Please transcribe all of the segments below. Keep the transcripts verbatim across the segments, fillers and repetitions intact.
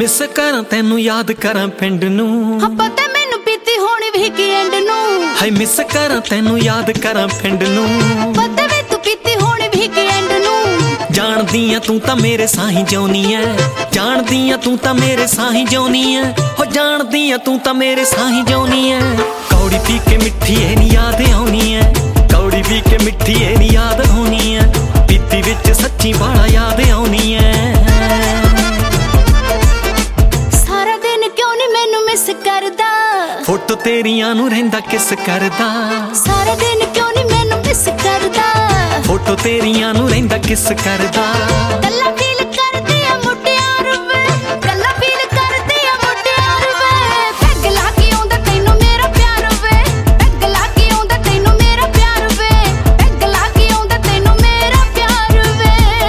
Miss करा तेनू याद करा पिंड नू पता मैनू पीती होनी वीकेंड नू हाय मिस करा तेनू याद करा पिंड नू पता वे तू पीती होनी वीकेंड नू जानदी आ तू तां मेरे साही जिउनी ऐ जानदी आ तू तां मेरे साही जिउनी ऐ हो जानदी आ तू तां मेरे साही जिउनी ऐ कौड़ी पी के मिठी ए नी याद आउनी ऐ कौड़ी पी के मिठी ए नी याद आउनी ऐ पीती विच सच्ची बाला याद आउनी ऐ मिस करदा फोटो तेरियां नू रहिंदा किस करदा सारा दिन क्यों नहीं मैनू मिस करदा फोटो तेरियां नू रहिंदा किस करदा कल्ला फील करदी आ मुटियार वे कल्ला फील करदी आ मुटियार वे पैग ला के आउंदा तैनू मेरा प्यार वे पैग ला के आउंदा तैनू मेरा प्यार वे पैग ला के आउंदा तैनू मेरा प्यार वे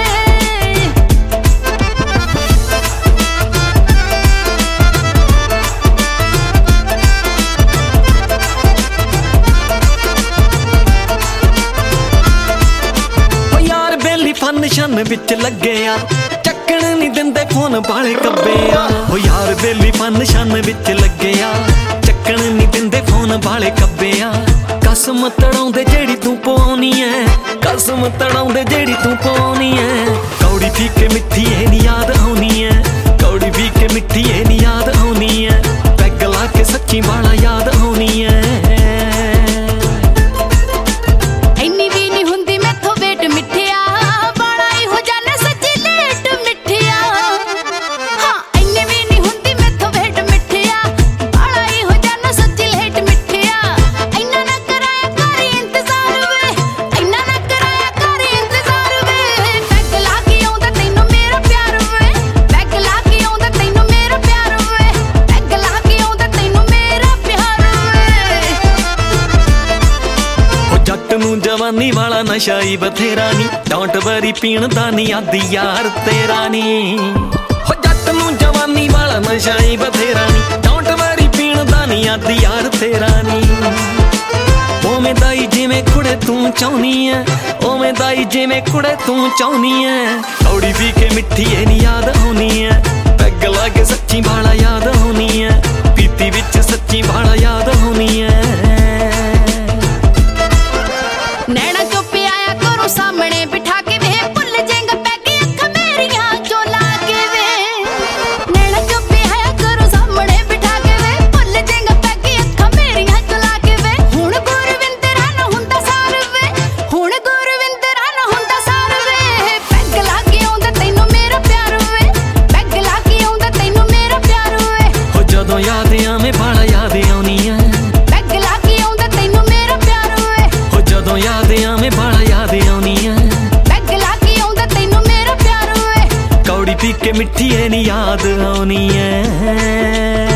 फंक्शन विच लगे आ चक्कण नहीं दिंदे फोन बाले कब्बे आ ओ यार बेली फंक्शन विच लगे आ चक्कण नहीं दिंदे फोन बाले कब्बे आ कसम तड़ाउंदे जेड़ी तू पवाउनी ऐ कसम तड़ाउंदे जेड़ी तू पवाउनी ऐ कौड़ी पी के मिठी ए नी याद आउनी ऐ कौड़ी पी के मिठी ए नी याद आउनी ऐ पैग ला के सच्ची बाला याद आउनी ऐ इन्नी भी नहीं हुंदी मैथों वेट मिठिया जवानी वाला नशा ही बथेरा नी डोंट वरी पीण दा नी आदी यार तेरा नी हो जट नू जवानी वाला नशा ही बथेरा नी डोंट वरी पीण दा नी आदी यार तेरा नी ओवें दाई जिवें कुड़े तू चाहुनी ऐ ओवें दाई जिवें कुड़े तू चाहुनी ऐ कौड़ी पी के मिठी ए नी याद आउनी ऐ पैग ला के सच्ची बाला याद आउनी ऐ पीती विच सच्ची बाला याद आउनी ऐ नैना क्यों पियाया करो सामने बिठा के वे भुल जाएगा पैके अखां मेरियां जो लागे वे नैना क्यों पियाया करो सामने बिठा के वे भुल जाएगा पैके अखां मेरियां जो लागे वे हुण गुरविंदरा ना हुंदा सार वे हुण गुरविंदरा ना हुंदा सार वे पैग ला के आउंदा तैनू मेरा प्यार वे पैग ला के आउंदा तैनू मेरा प्यार वे हो जदों याद आवे बाला याद आउनी ऐ पैग ला के आउंदा तैनू मेरा प्यार वे हो जदों याद आवे बाला याद आउनी ऐ पैग ला के आउंदा तैनू मेरा प्यार वे कौड़ी पी के मिठी ए नी याद आउनी ऐ।